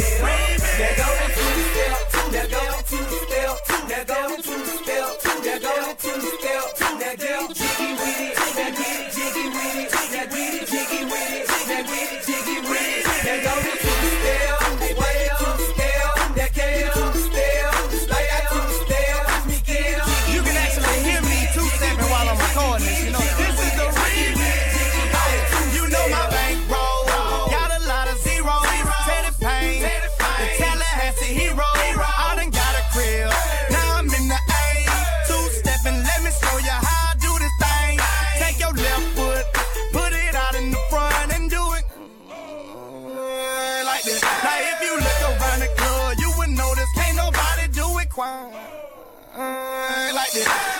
There go the two-step, there go the two-step, there go the two-step, there go the two-step, now get jiggy with it, now get jiggy with it, now get jiggy with it, now get jiggy with it. There go the two-step, there go the two-step, there go the two-step, like that two-step, me get jiggy. You can actually hear me two-stepping while I'm recording this, you know. This is the remix. You know my bankroll, got a lot of zeros. Teddy Payne, the Tallahassee hero. I done got a crib, now I'm in the A. Two-stepping, let me show you how I do this thing. Take your left foot, put it out in the front and do it like this. Now if you look around the club, you would notice can't nobody do it quite like this.